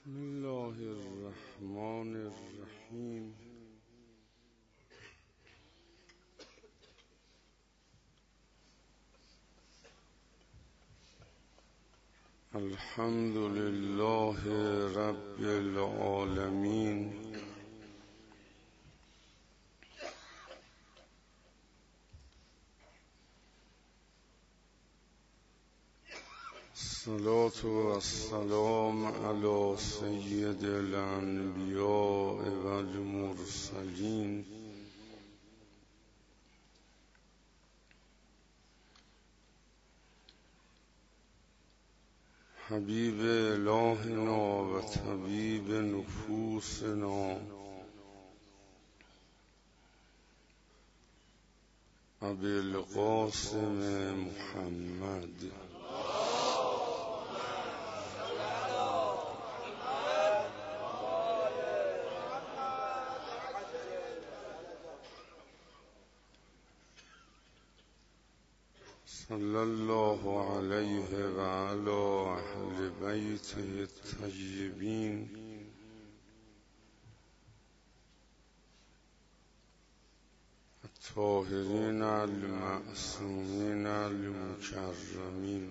بسم الله الرحمن الرحیم. الحمد لله رب العالمین، الصلاة والسلام علی سید الانبیاء والمرسلین، حبیب الهنا و طبیب نفوسنا ابی القاسم محمد. صلی الله علیه و علی اهل بیته الطیبین الطاهرین المعصومین المکرمین.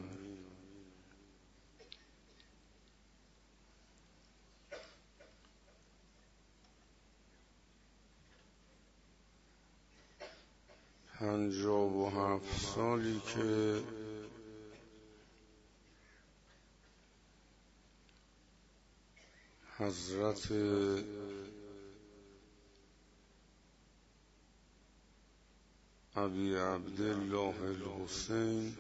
پنجاه و هفت سالی که حضرت ابی عبدالله الحسین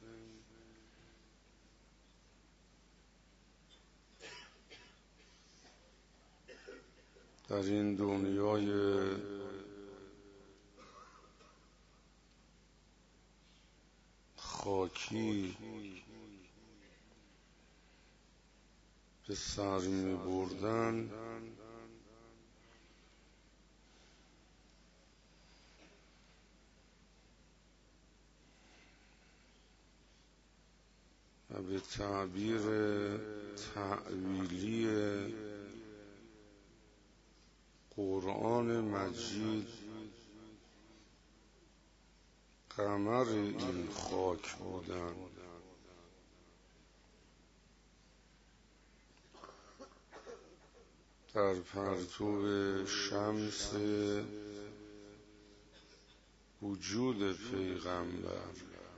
در این دنیای خاکی به سر می بردن، و به تعبیر تأویلی قرآن مجید قمر این خاک بودن. در پرتو شمس وجود پیغمبر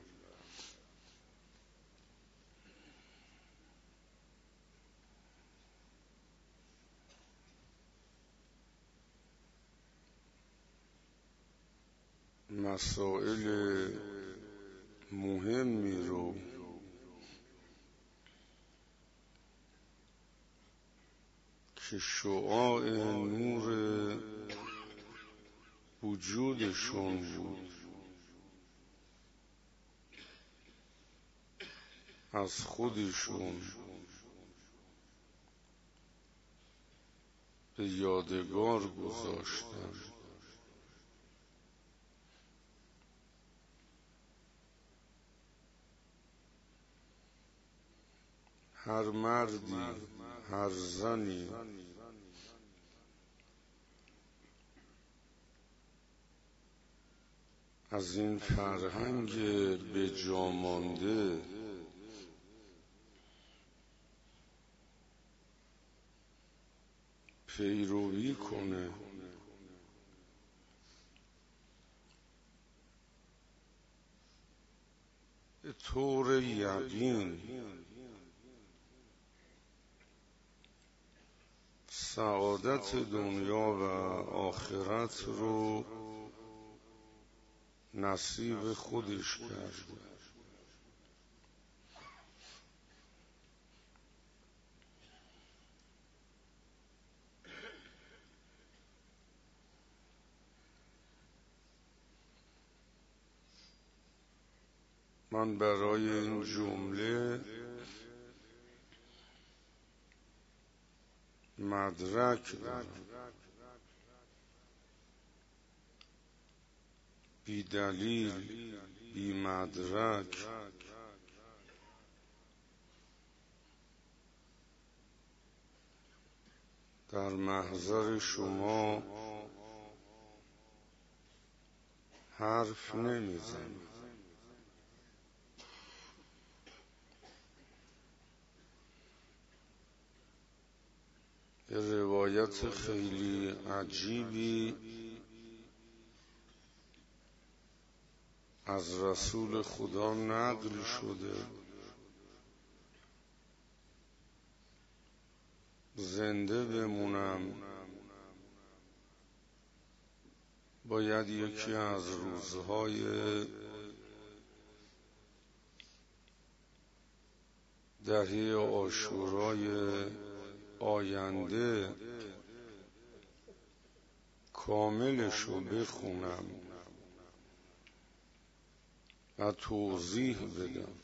مسائل مهمی رو که شعاع نور وجودشون بود از خودشون به یادگار گذاشتن. هر مردی، هر زنی از این فرهنگ به جا مانده پیروی کنه، به طور یقین سعادت دنیا و آخرت رو نصیب خودش کرده. من برای این جمله مدرک دارم، بی دلیل، بی مدرک در محضر شما حرف نمیزنم. یه روایت خیلی عجیبی از رسول خدا نقل شده. زنده بمونم باید یکی از روزهای دهه عاشورای آینده کاملشو بخونم و توضیح بدم.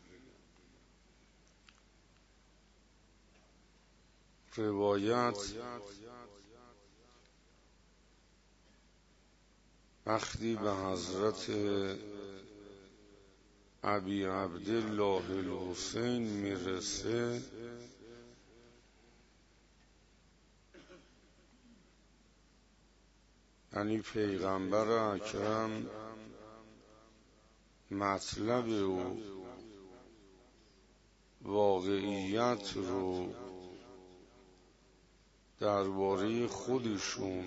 روایت وقتی به حضرت ابی عبدالله الحسین میرسه یعنی پیغمبر اکرم مطلب و واقعیت رو درباره خودشون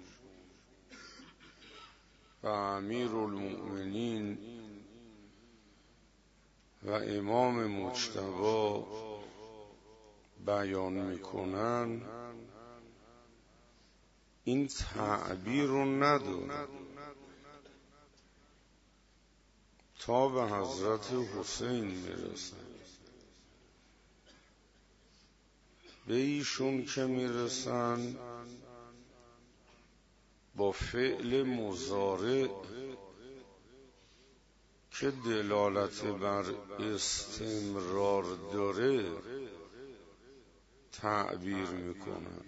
و امیرالمؤمنین و امام مجتبی بیان میکنن، این تعبیر رو نداره تا به حضرت حسین میرسن. به ایشون که میرسن با فعل مضارع که دلالت بر استمرار داره تعبیر میکنن.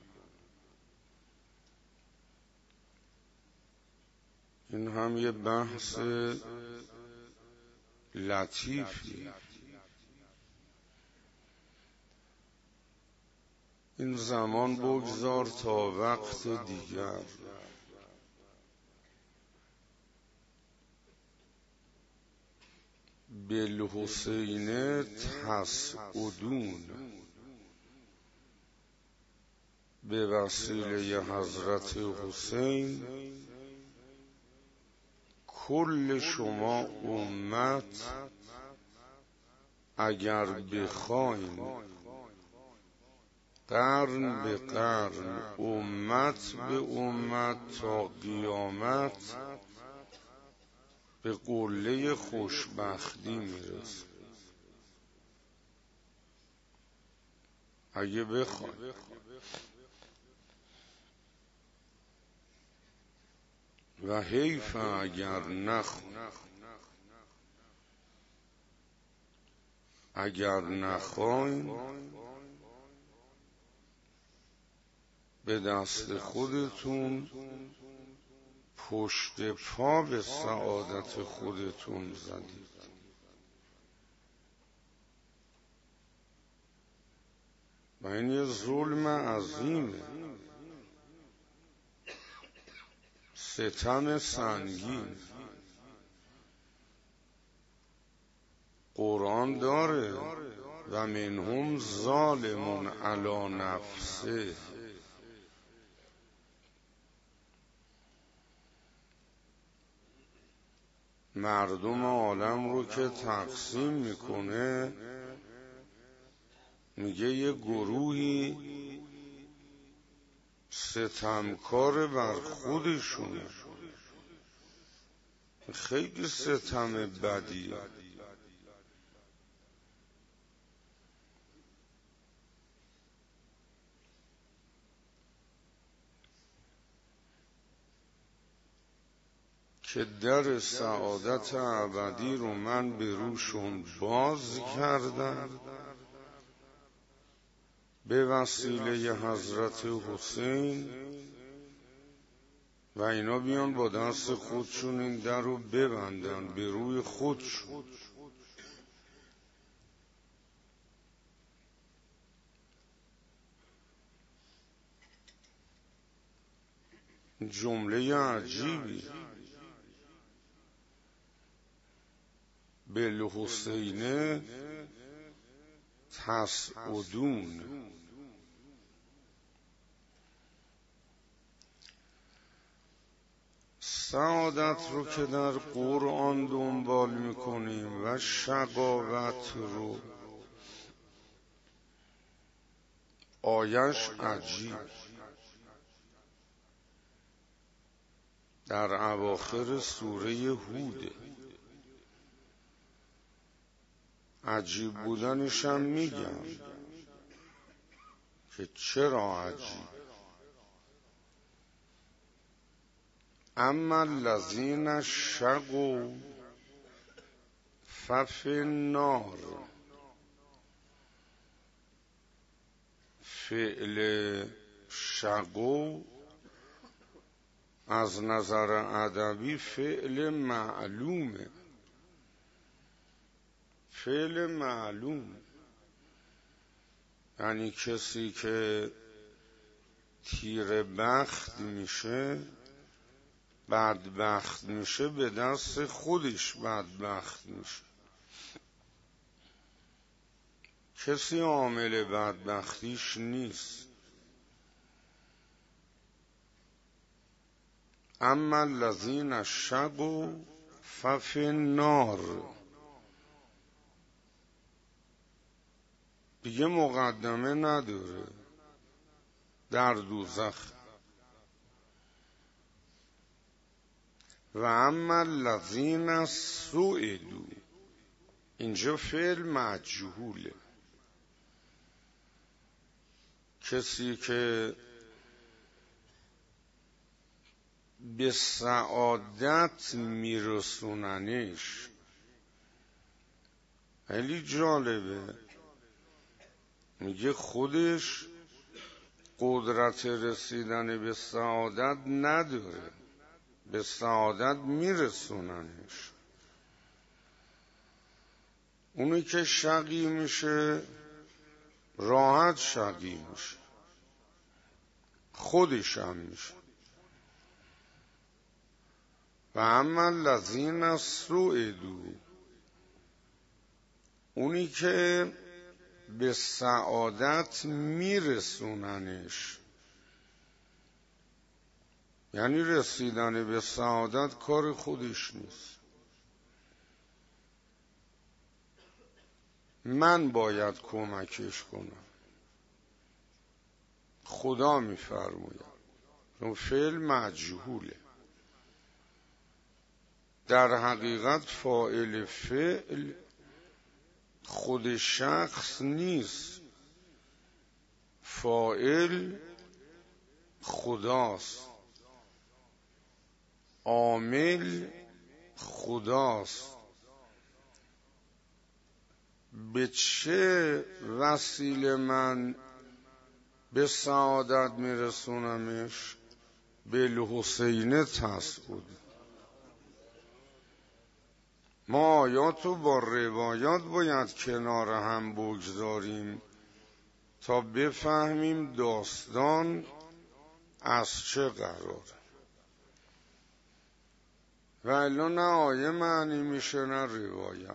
این هم یه بحث لطیفی. این زمان بگذار تا وقت دیگر. بالحسین تسعدون، به وسیله حضرت حسین کل شما امت اگر بخواین قرن به قرن، امت به امت تا قیامت به قله خوشبختی میرسه اگه بخواین. و حیف اگر نخواین به دست خودتون پشت پا به سعادت خودتون زدید. و این یه ظلم عظیمه، ستم سنگین. قرآن داره و منهم ظالم علی نفسه. مردم عالم رو که تقسیم میکنه میگه یه گروهی ستمکار بر خودشونه. خیلی ستم بدیه. که در سعادت ابدی رو من به روشون باز کردم به وسیله حضرت حسین و اینا بیان با دست خودشون این در رو ببندن به روی خودشون. جمله عجیبی. بالحسین تسعدون. سعادت رو که در قرآن دنبال میکنیم و شقاوت رو، آیش عجیب در اواخر سوره هوده. عجیب بودنش هم میگم که چرا عجیب. اما الذین شقوا ففی النار. فعل شقوا از نظر ادبی فعل معلومه. فعل معلوم یعنی کسی که تیر بخت میشه، بدبخت میشه، به دست خودش بدبخت میشه. کسی عامل بدبختیش نیست. اما الذین شقوا ففی النار. دیگه مقدمه نداره، در دوزخ. و اما الذین سعدوا، اینجا فعل مجهوله. کسی که به سعادت میرسوننش. خیلی جالبه، میگه خودش قدرت رسیدن به سعادت نداره، به سعادت میرسوننش. اونی که شقی میشه راحت شقی میشه، خودش هم میشه. و اما الذین سعدوا، اونی که به سعادت میرسوننش. یعنی رسیدن به سعادت کار خودش نیست، من باید کمکش کنم. خدا میفرماید. اون فعل مجهوله. در حقیقت فاعل فعل خود شخص نیست، فاعل خداست، عامل خداست. به چه وسیله من به سعادت میرسونمش؟ بالحسین تسعد. ما آیات رو با روایات باید کنار هم بگذاریم تا بفهمیم داستان از چه قراره. و الا نه آیه معنی میشه نه روایت.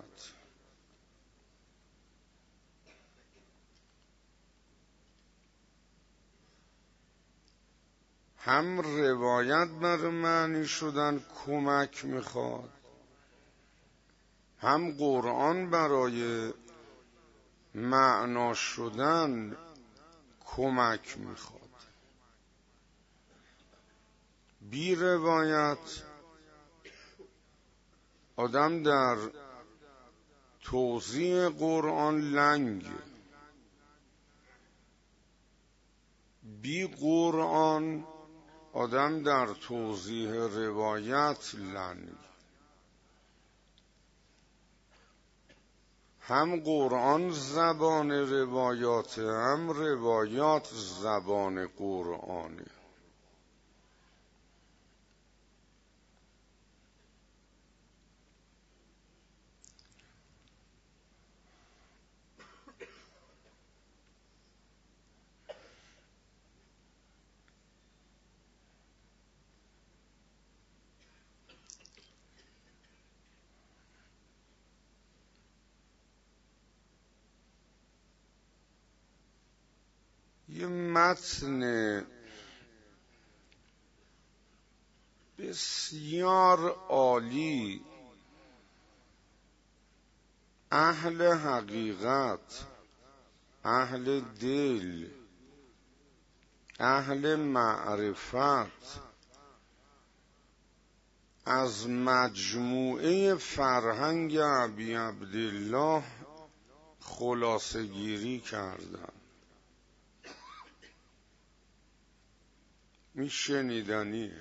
هم روایت برای معنی شدن کمک میخواد، هم قرآن برای معنا شدن کمک میخواد. بی روایت آدم در توضیح قرآن لنگه، بی قرآن آدم در توضیح روایت لنگ. هم قرآن زبان روایات، هم روایات زبان قرآنه. یه متن بسیار عالی اهل حقیقت، اهل دل، اهل معرفت از مجموعه فرهنگ ابی عبدالله خلاصه گیری کردن. میشنیدنیه،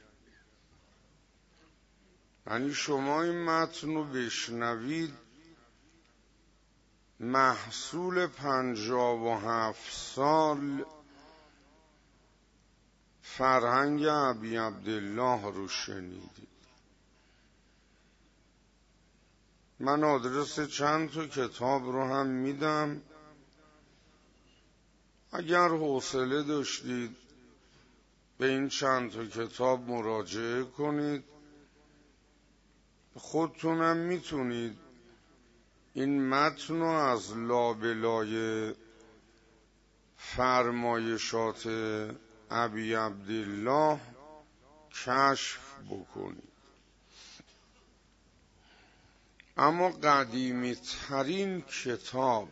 یعنی شما این متن رو بشنوید، محصول 57 سال فرهنگ ابی عبدالله رو شنیدید. من آدرس چند تا کتاب رو هم میدم، اگر حوصله داشتید به این چند تا کتاب مراجعه کنید. خودتونم میتونید این متن رو از لابلای فرمایشات ابی عبدالله کشف بکنید. اما قدیمی ترین کتاب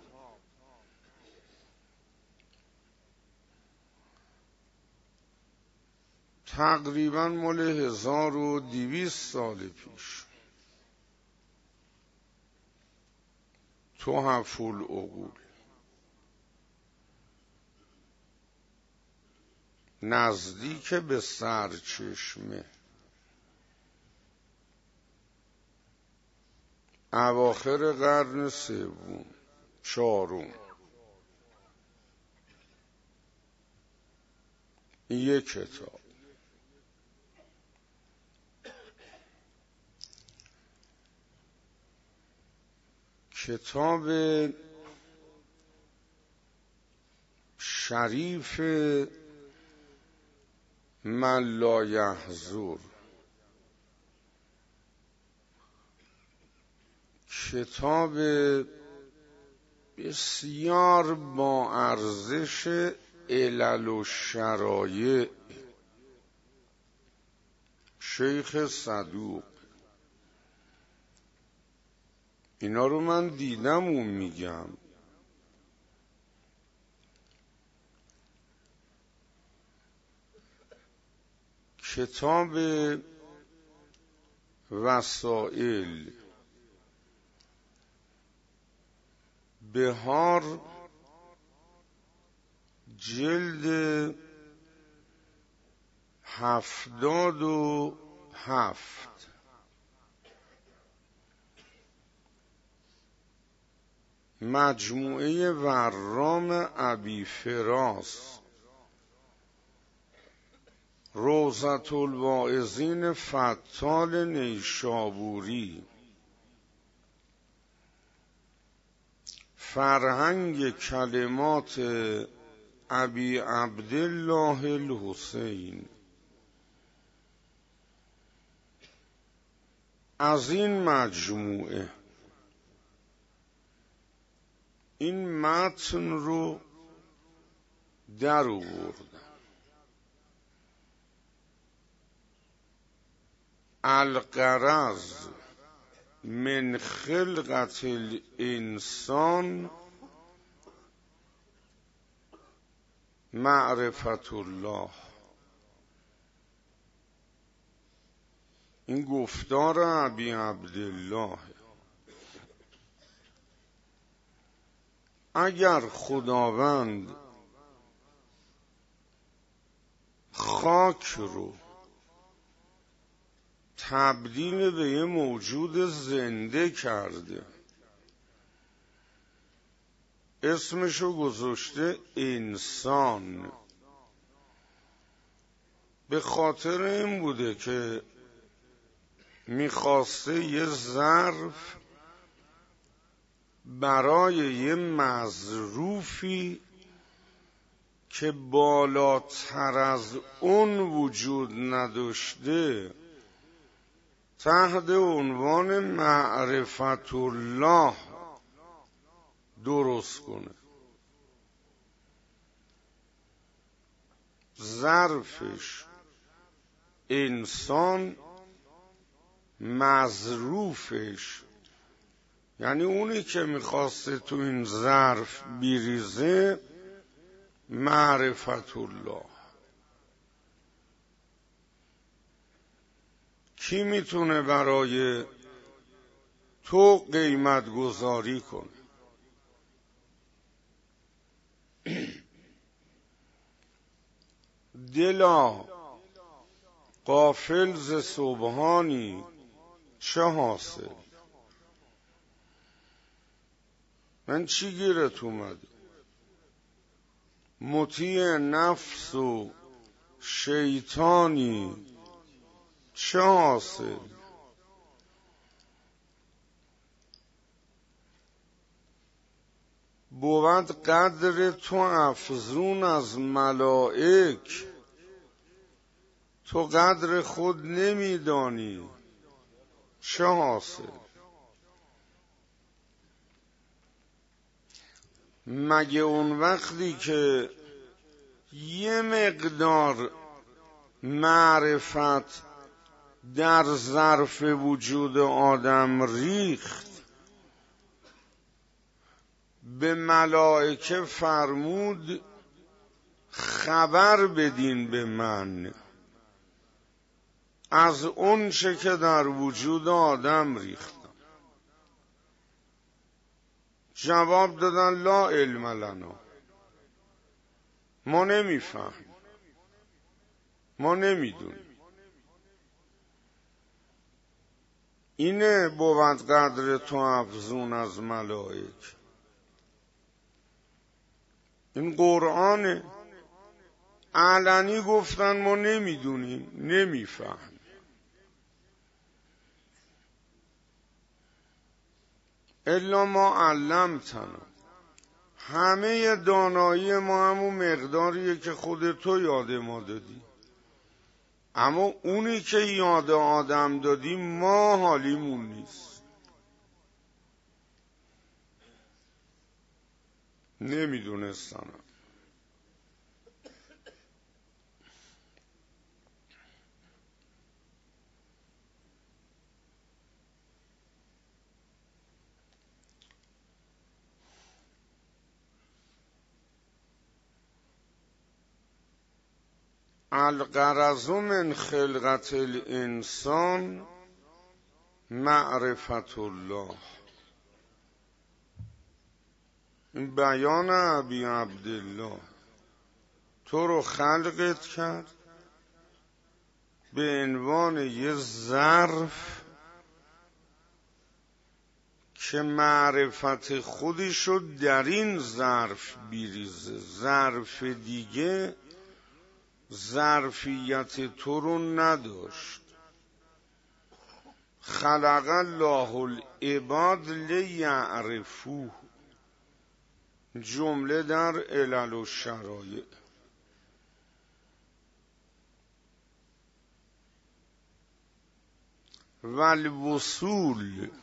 تقریبا مال 1200 سال پیش، تحف العقول، نزدیک به سرچشمه، اواخر قرن سوم چهارم. یک کتاب. کتاب شریف من لا یحضر، کتاب بسیار با ارزش علل و شرایع شیخ صدوق. اینا رو من دیدم و میگم. کتاب وسائل بهار، جلد 77، مجموعه ورام ابی فراس، روضة الواعظین فتال نیشابوری، فرهنگ کلمات ابی عبدالله الحسین. از این مجموعه این متن رو در آوردم. الغرض من خلقت الانسان معرفت الله. این گفتار ابی عبدالله. اگر خداوند خاک رو تبدیل به یه موجود زنده کرده، اسمشو گذاشته انسان، به خاطر این بوده که میخواسته یه ظرف برای یه مظروفی که بالاتر از اون وجود نداشته تحت عنوان معرفت الله درست کنه. ظرفش انسان، مظروفش یعنی اونی که میخواسته تو این ظرف بیریزه معرفت الله. کی میتونه برای تو قیمت گذاری کنه؟ دلا غافل ز سبحانی چه حاصل؟ من چی گیرت اومده؟ مطیع نفس و شیطانی چه حاصل؟ بود قدر تو افزون از ملائک، تو قدر خود نمیدانی چه حاصل؟ مگه اون وقتی که یه مقدار معرفت در ظرف وجود آدم ریخت، به ملائکه فرمود خبر بدین به من از اون چه که در وجود آدم ریختم؟ جواب دادن لا علم لنا، ما نمیفهمیم، ما نمیدونیم. اینه بود قدر تو افزون از ملائک. این قرآنه. علنی گفتن ما نمیدونیم، نمیفهمیم. الا ما علمتنا، همه دانایی ما همون مقداریه که خود تو یاد ما دادی، اما اونی که یاد آدم دادی ما حالیمون نیست، نمیدونستم. الغرض من خلقت الانسان معرفت الله. این بیان ابی عبدالله، تو رو خلقت کرد به عنوان یه ظرف که معرفت خودشو در این ظرف بیریزه، ظرف دیگه ظرفیت تو رو نداشت. خلق الله العباد لیعرفوه، جمله در علل و شرایع. والوصول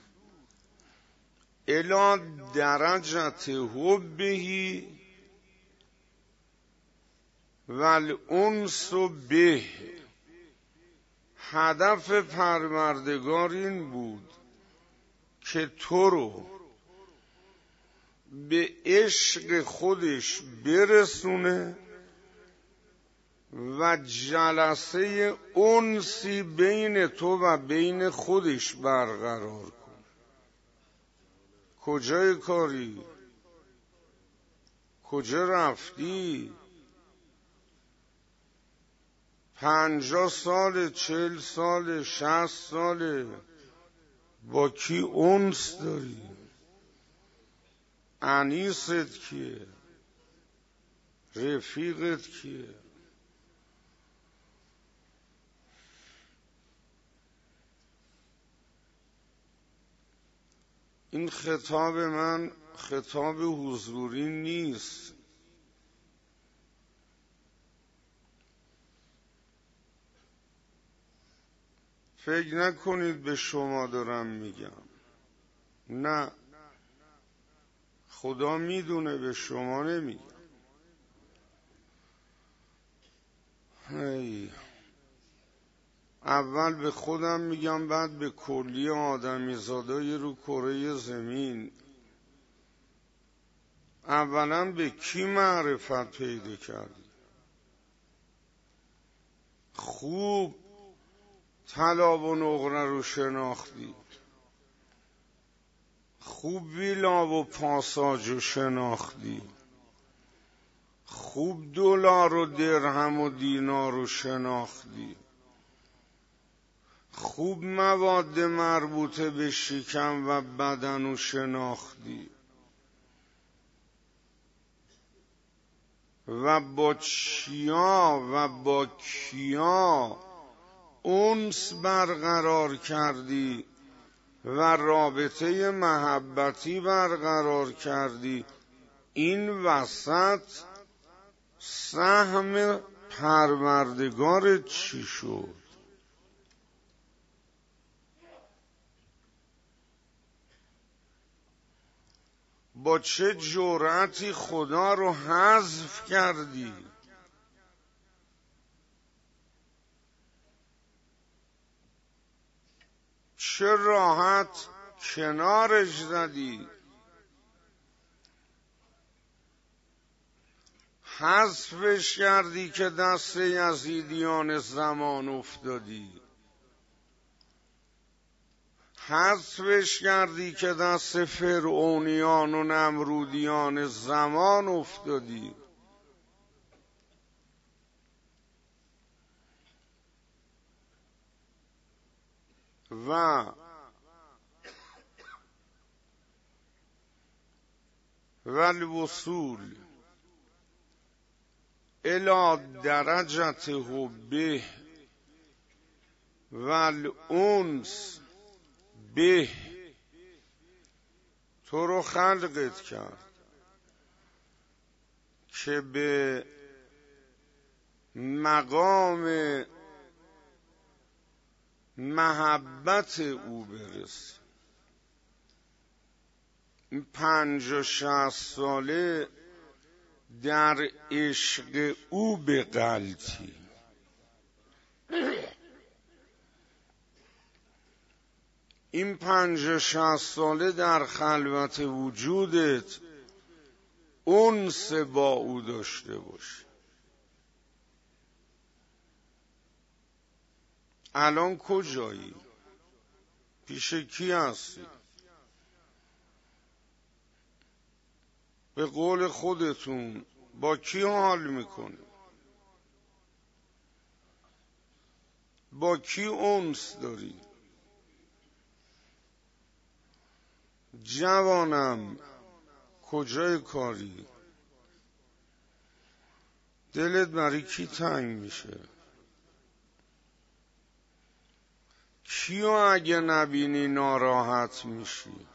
الی درجت حبه والانس به، هدف پروردگار این بود که تو رو به عشق خودش برسونه و جلسه انسی بین تو و بین خودش برقرار کن. کجای کاری؟ کجا رفتی؟ 50 سال، 40 سال، 60 ساله با کی انس داری؟ انیست کیه؟ رفیقت کیه؟ این خطاب من خطاب حضوری نیست. فکر نکنید به شما دارم میگم، نه، خدا میدونه به شما نمیگم. اول به خودم میگم، بعد به کلی آدمیزادای رو کره زمین. اولا به کی معرفت پیدا کردی؟ خوب طلا و نقره رو شناختی، خوب ویلا و پاساژ رو شناختی، خوب دلار و درهم و دینار رو شناختی، خوب مواد مربوطه به شکم و بدن رو شناختی و با چیا و با کیا انس برقرار کردی و رابطه محبتی برقرار کردی. این وسط سهم پروردگار چی شد؟ با چه جرأتی خدا رو حذف کردی؟ چه راحت کنارش زدی؟ حذفش کردی که دست یزیدیان زمان افتادی، حذفش کردی که دست فرعونیان و نمرودیان زمان افتادی. و الوصول الى درجت حبه والانس به تو رو خلقت کرد که به مقام محبت او برسی. این 50-60 ساله در عشق او به غلطی. این 50-60 ساله در خلوت وجودت انس با او داشته باش. الان کجایی؟ پیش کی هستی؟ به قول خودتون با کی حال میکنی؟ با کی انس داری؟ جوانم کجای کاری؟ دلت برای کی تنگ میشه؟ کیو اگه نبینی ناراحت میشی؟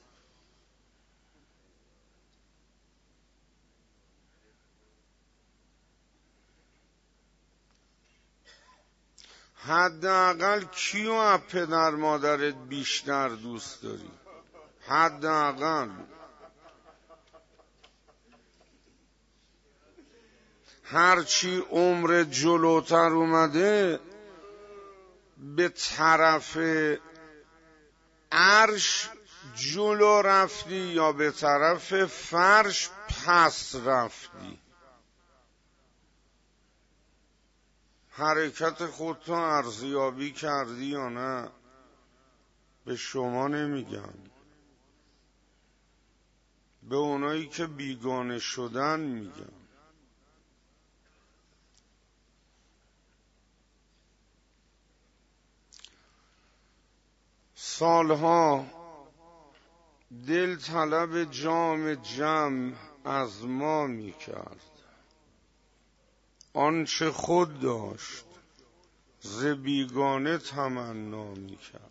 حداقل کیو از پدر مادرت بیشتر دوست داری؟ حداقل هرچی عمر جلوتر اومده به طرف عرش جلو رفتی یا به طرف فرش پس رفتی؟ حرکت خودتو ارزیابی کردی یا نه؟ به شما نمیگم، به اونایی که بیگانه شدن میگم. سالها دل طلب جام جم از ما میکرد، آنچه خود داشت ز بیگانه تمنا میکرد.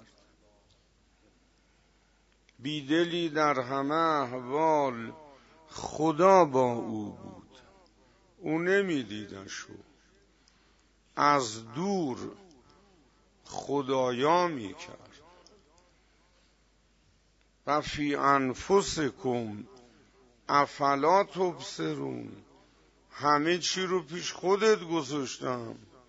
بیدلی در همه احوال خدا با او بود، او نمیدیدشو، از دور خدایا میکرد. و فی انفسکم افلا تبصرون، همه چی رو پیش خودت گذاشتم،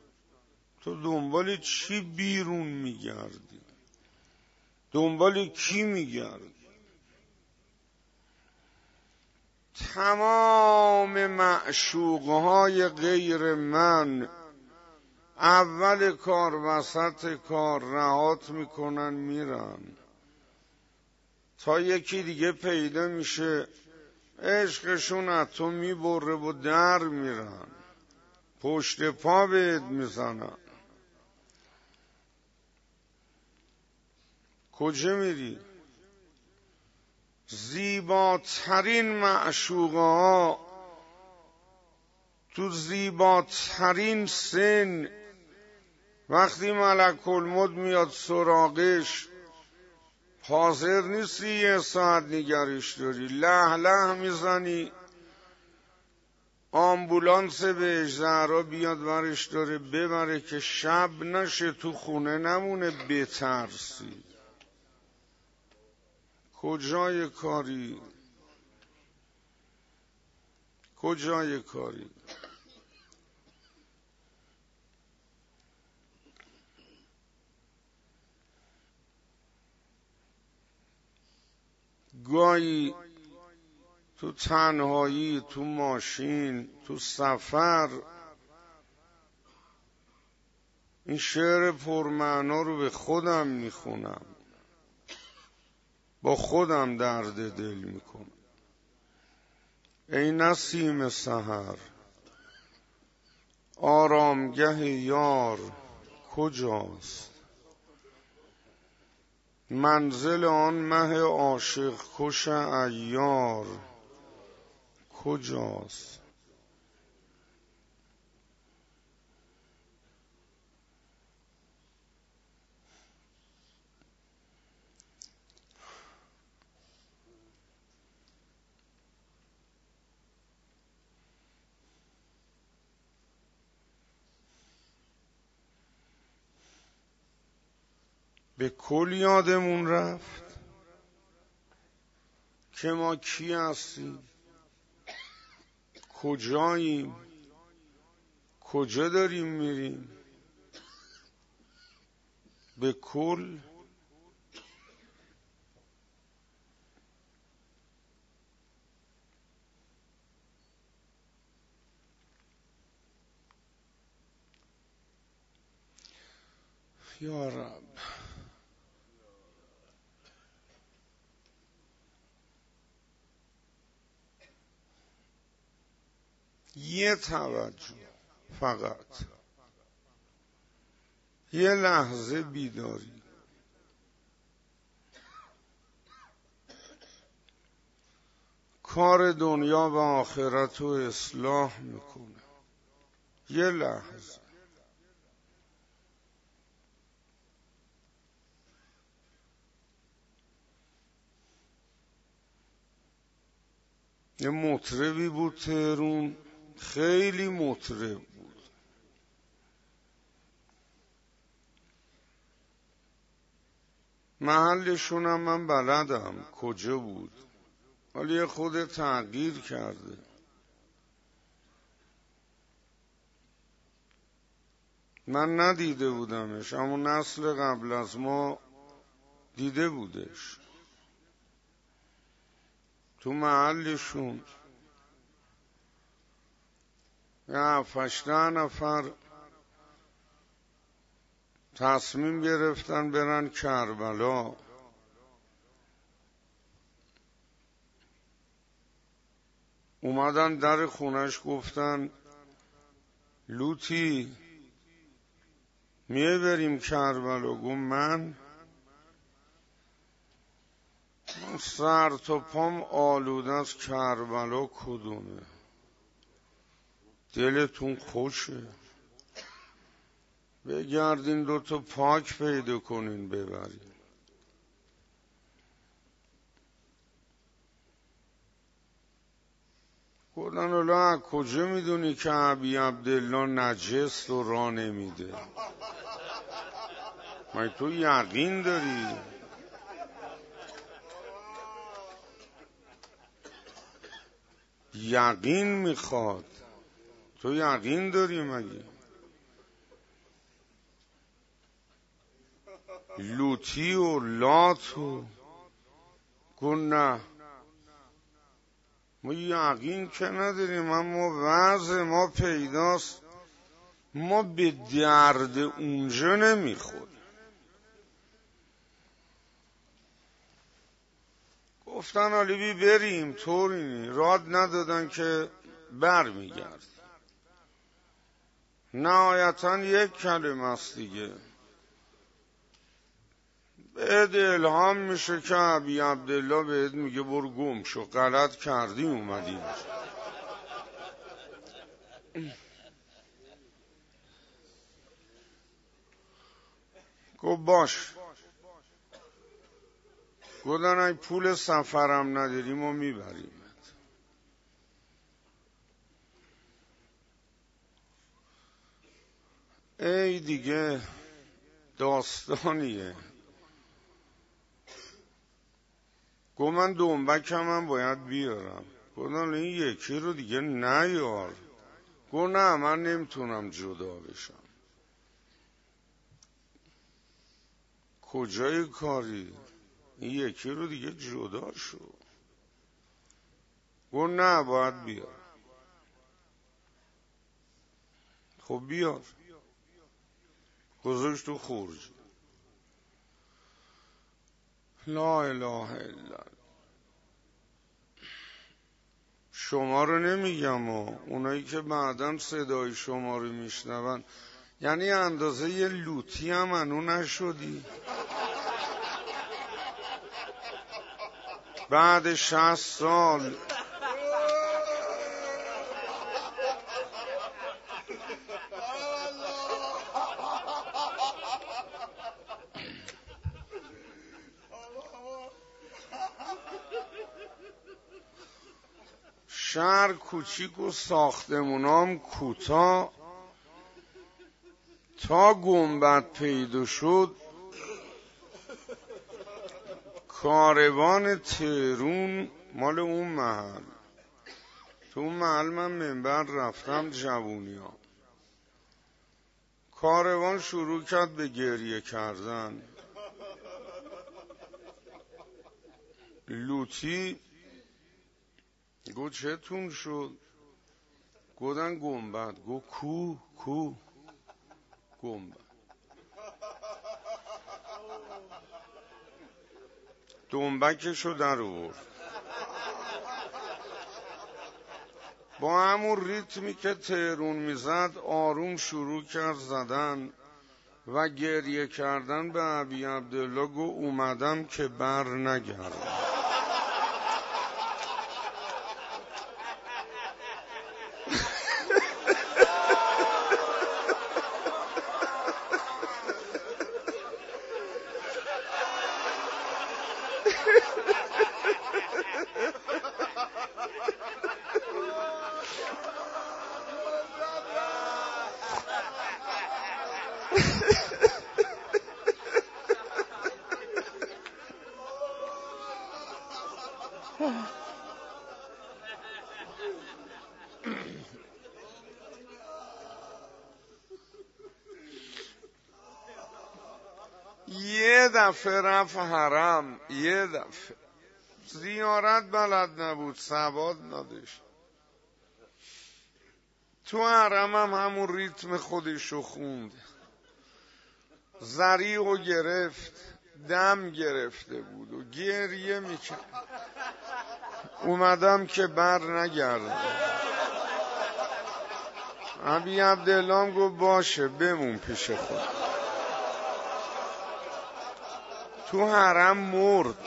تو دنبال چی بیرون میگردی؟ دنبال کی میگردی؟ تمام معشوقهای غیر من اول کار وسط کار رهات میکنن میرن، تا یکی دیگه پیدا میشه عشقشون از تو میبره و در میرن، پشت پا بهت میزنن. کجا میری؟ زیباترین معشوقه ها تو زیباترین سن وقتی ملک الموت میاد سراغش حاضر نیستی یه ساعت نگرش داری، له له میزنی آمبولانس بهش زهرا بیاد ورش داره ببره که شب نشه تو خونه نمونه بترسی. کجای کاری؟ کجای کاری؟ گاهی تو تنهایی، تو ماشین، تو سفر این شعر پرمعنا رو به خودم میخونم، با خودم درد دل میکنم. ای نسیم سحر آرامگه یار کجاست؟ منزل آن مه عاشق کش عیار کجاست؟ به کل یادمون رفت که ما کی هستیم، کجاییم، کجا داریم میریم. به کل یا رب یه توجه، فقط یه لحظه بیداری. کار دنیا و آخرت رو اصلاح میکنه. یه لحظه یه مطربی بود تهرون، خیلی مطرب بود، محلشونم من بلدم کجا بود، ولی خود تغییر کرده. من ندیده بودمش اما نسل قبل از ما دیده بودش. تو محلشون 7-8 نفر تصمیم گرفتن برن کربلا. اومدن در خونش گفتن لوتی میای بریم کربلا؟ گفت من سر تا پام آلوده از کربلا کدومه؟ دلتون خوشه بگردین 2 تا پاک پیدا کنین ببرین. گفتن حالا از کجا میدونی که ابی عبدالله نجس رو راه نمیده؟ مگه تو یقین داری؟ یقین میخواد. تو یقین داری مگه؟ لوتی و لات و گفت نه ما یقین که نداریم اما وضع ما پیداست، ما به درد اونجا نمیخوریم. گفتن علی بریم، طوری راد ندادن که بر میگرد. نهایتا یک کلمه است دیگه، بهت الهام میشه که ابی عبدالله بهت میگه برو گم شو، غلط کردی اومدی. گفت باش. گفتن ای پول سفرم نداریم و میبریم. ای دیگه داستانیه. گفت من دنبکم هم باید بیارم. گفتن این یکی رو دیگه نیار. گفت نه من نمیتونم جدا بشم. کجای کاری؟ این یکی رو دیگه جدا شو. گفت نه باید بیار. خب بیار. گذاشت تو خورج. لا اله الا الله. شما رو نمیگم و اونایی که بعداً صدای شما رو میشنون، یعنی اندازه یه لوتی هم انو نشدی؟ بعد 60 سال شهر کوچیک و ساختمونام کوتاه، تا گنبد پیدا شد کاروان تهرون مال اون محل. تو اون محل من منبر رفتم جوونی ها. کاروان شروع کرد به گریه کردن. لوتی گفت چتون شد؟ گفتن گنبد. گفت کو گنبد. دنبکشو در آورد. با همون ریتمی که تهرون میزد آروم شروع کرد زدن و گریه کردن به ابی عبدالله. گفت اومدم که بر نگردم. یه دفعه رفت حرم، یه دفعه زیارت بلد نبود، سواد نداشت. تو حرم هم همون ریتم خودشو خوند، زریعو گرفت، دم گرفته بود و گریه میکرد. اومدم که بر نگردم. ابی عبدالله گفت باشه بمون پیش خود. تو حرم مرد.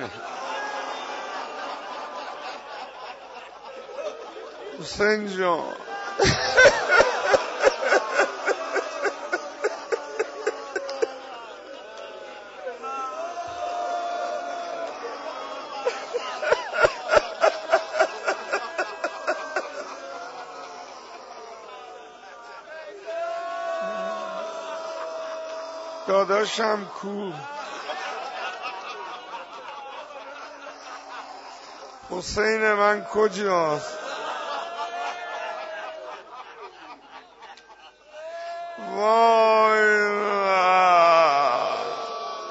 حسین جان داداشم کو؟ حسین من کجاست؟ وای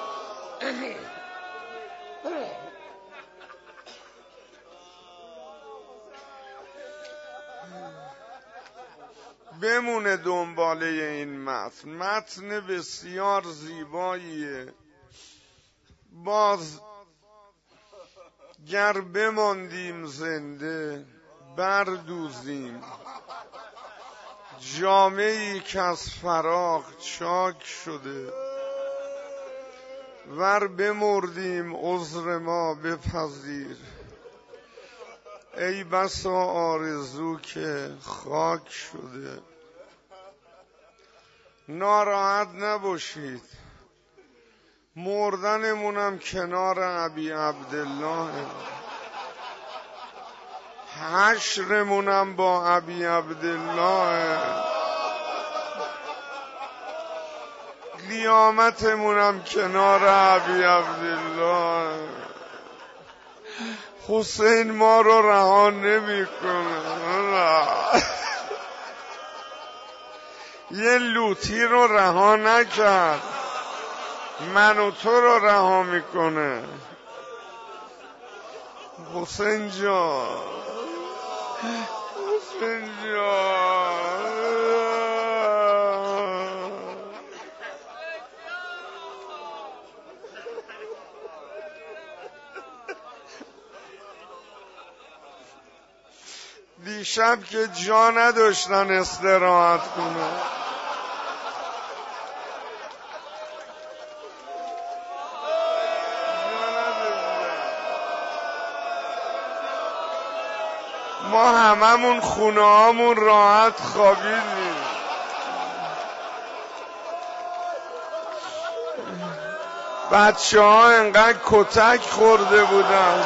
بمونه دنباله این متن بسیار زیباییه. باز گر بماندیم زنده بردوزیم جامه‌ای که از فراق چاک شده، ور بمردیم عذر ما بپذیر ای بسا آرزو که خاک شده. ناراحت نباشید، مردنمونم کنار ابی عبدالله، حشرمونم با ابی عبدالله، قیامتمونم کنار ابی عبدالله. حسین ما رو رها نمیکنه. یه لوتی رو رها نکرد، من و تو رو رها میکنه. حسین جان، حسین جان. دیشب که جا نداشتن استراحت کنه، ما هممون خونه هامون راحت خوابیدیم. بچه ها انقدر کتک خورده بودن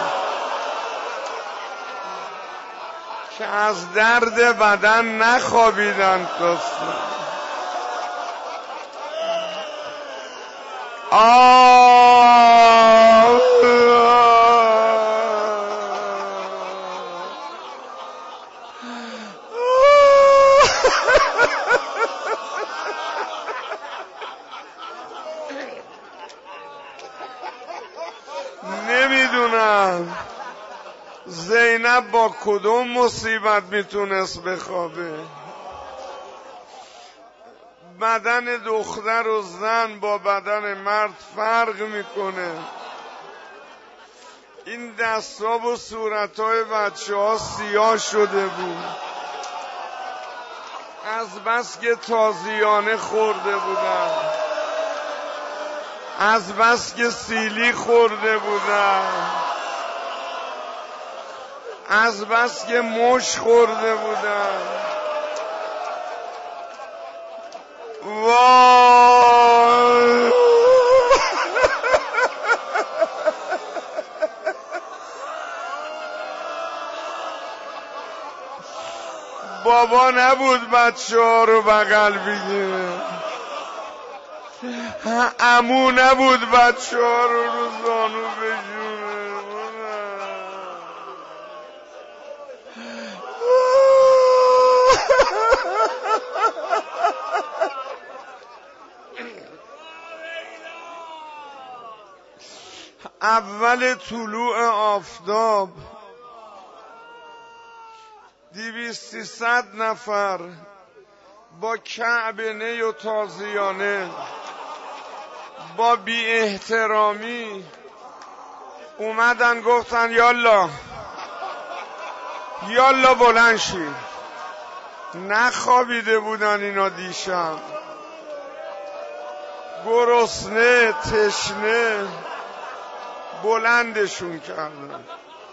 که از درد بدن نخوابیدن. نمیدونم زینب با کدوم مصیبت میتونست بخوابه. بدن دختر و زن با بدن مرد فرق میکنه. این دستا و صورتهای بچه ها سیاه شده بود از بس که تازیانه خورده بودن، از بس که سیلی خورده بودن، از بس که مش خورده بودن. وای بابا نبود بچه ها رو بغل بگیره، عمو نبود بچه ها رو زانو بجونه. اول طلوع آفتاب 200-300 نفر با کعبه و تازیانه با بی احترامی اومدن گفتن یالا یالا بلند شید. نخوابیده بودن اینا دیشب، گرسنه تشنه بلندشون کردن.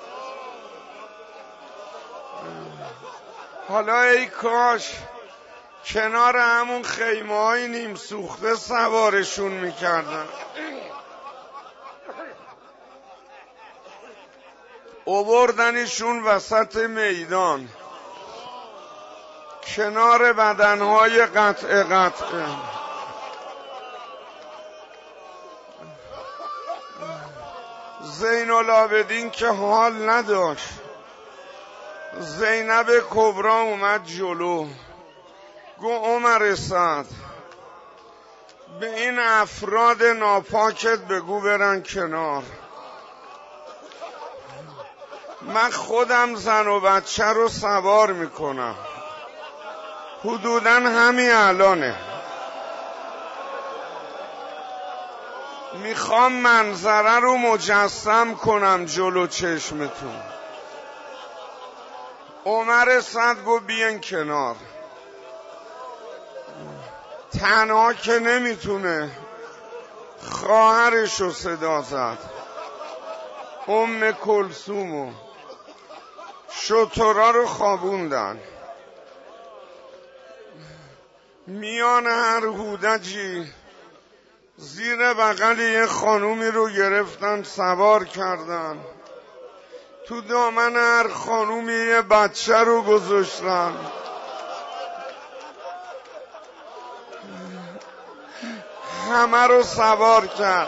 حالا ای کاش کنار همون خیمه های نیم سوخته سوارشون میکردن، آوردنشون وسط میدان کنار بدنهای قطعه. زین العابدین که حال نداشت. زینب کبرا اومد جلو، گو عمر سعد به این افراد ناپاکت بگو برن کنار. من خودم زن و بچه رو سوار میکنم. حدوداً همین الانه. میخوام منظره رو مجسم کنم جلو چشمتون. عمر سعد گفت بیاین کنار. تنها که نمیتونه، خواهرشو صدا زد، ام کلثومو. شترا رو خوابوندن. میان هر هودجی زیر بغل یه خانومی رو گرفتن سوار کردن. تو دامن هر خانومی یه بچه رو گذاشتن. همه رو سوار کرد.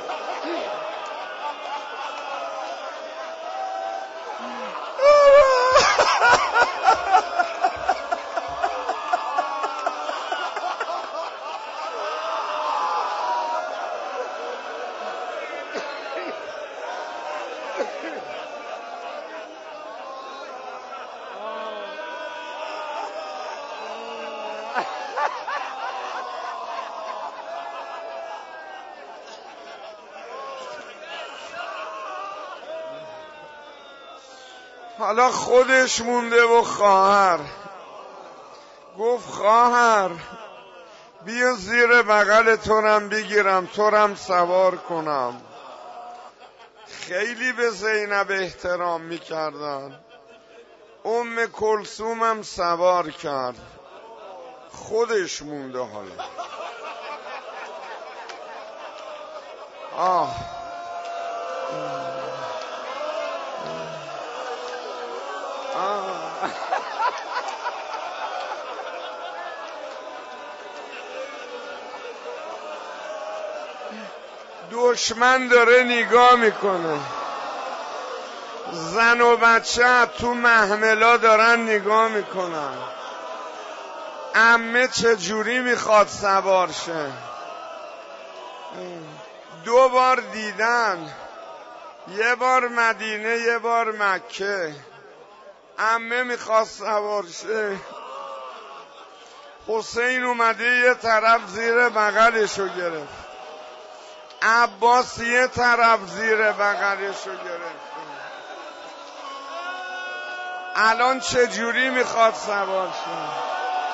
حالا خودش مونده و خواهر گفت خواهر بیا زیر بغل تورم بگیرم تورم سوار کنم. خیلی به زینب احترام میکردن. ام کلثومم سوار کرد. خودش مونده حالا. دشمن داره نگاه میکنه. زن و بچه تو محملا دارن نگاه میکنن. عمه چجوری میخواد سوار شه؟ 2 بار دیدن، یه بار مدینه یه بار مکه. عمه میخواد سوار شه. حسین اومده یه طرف زیر بغلشو گرفت. عباس یه طرف زیر بغلشو گرفت. الان چجوری میخواد سوار شه؟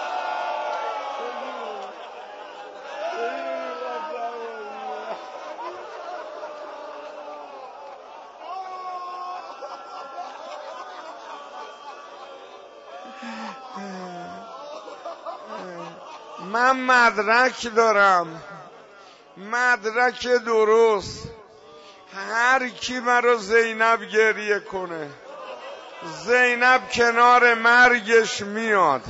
من مدرک دارم، مدرک درست. هر کی برا زینب گریه کنه زینب کنار مرگش میاد.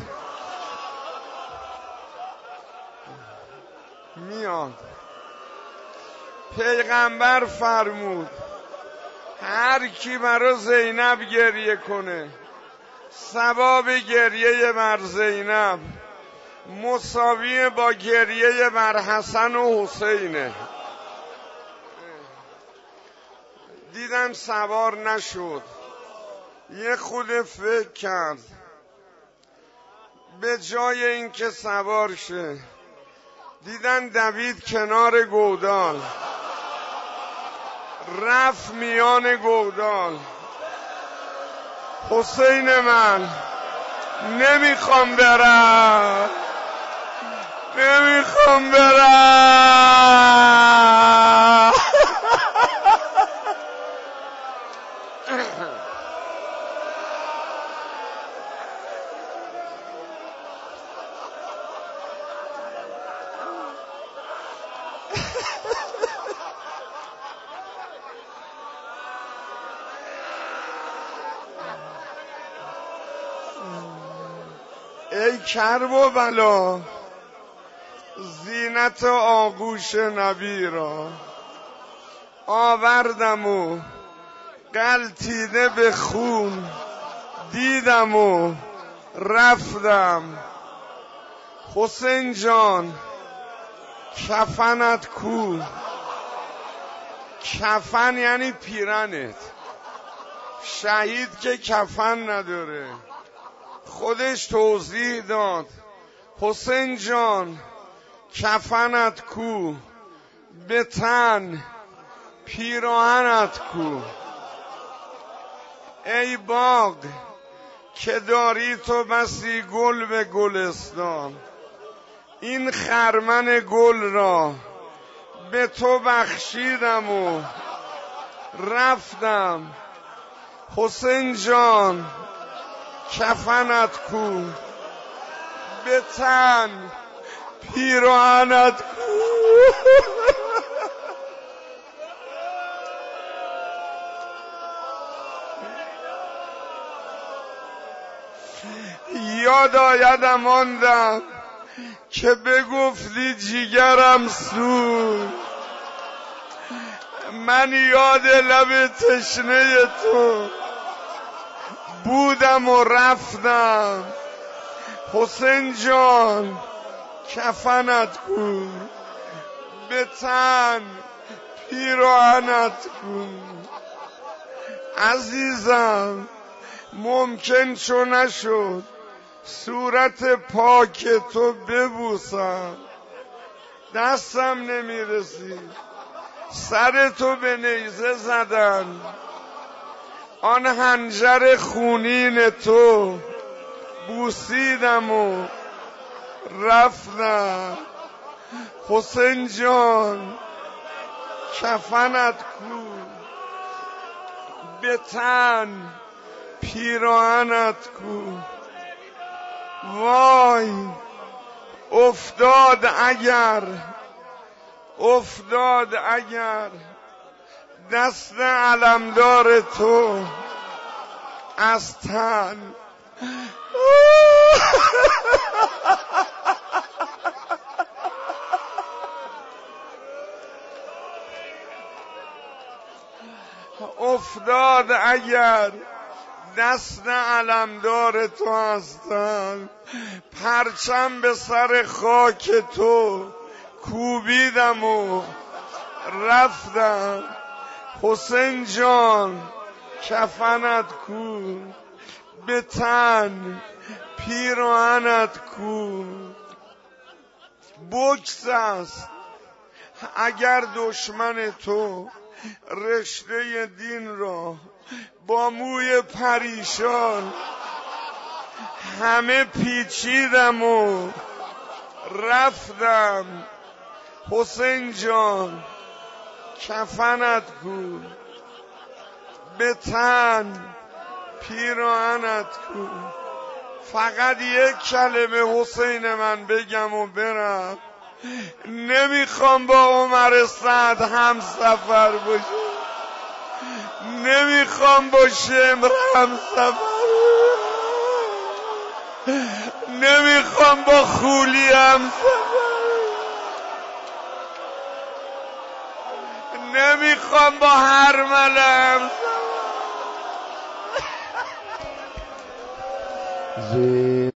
پیغمبر فرمود هر کی برا زینب گریه کنه ثواب گریه بر زینب مساوی با گریه بر حسن و حسینه. دیدن سوار نشد. یه خود فکر کرد به جای اینکه سوار شه دیدن دوید کنار گودال، رفت میان گودال. حسین من نمیخوام برم، نمیخوام برم. ای کرب و بلا زینت آغوش نبی را آوردم و غلتیده به خون دیدم و رفتم. حسین جان کفنت کو؟ کفن یعنی پیرنت. شهید که کفن نداره. خودش توضیح داد حسین جان کفنت کو، به تن پیراهنت کو. ای باغ که داری تو بسی گل به گلستان، این خرمن گل را به تو بخشیدم و رفتم. حسین جان کفنت کو، به تن پیراهنت کو. یاد آیدم آن دم که بگفتی جیگرم سوز، من یاد لب تشنه تو بودم و رفتم. حسین جان کفنت کو، به تن پیراهنت کو. عزیزم ممکن چو نشد صورت پاک تو ببوسم، دستم نمیرسید، سر تو به نیزه زدن، آن حنجر خونین تو بوسیدم و رفتم. حسین جان کفنت کو، به تن پیراهنت کو. وای افتاد اگر دست علمدار تو از تن. افتاد اگر دست علمدار تو هستم، پرچم به سر خاک تو کوبیدم و رفتم. حسین جان کفنت کو، به تن پیراهنت کو. بکس است اگر دشمن تو رشته دین را با موی پریشان همه پیچیدم و رفتم. حسین جان کفنت کو، به تن پیراهنت کو. فقط یک کلمه حسین من بگم و برم. نمیخوام با عمر سعد هم سفر باشم، نمیخوام با شمر هم سفر، نمیخوام با خولی هم سفر، نمیخوام با هرمله هم سفر.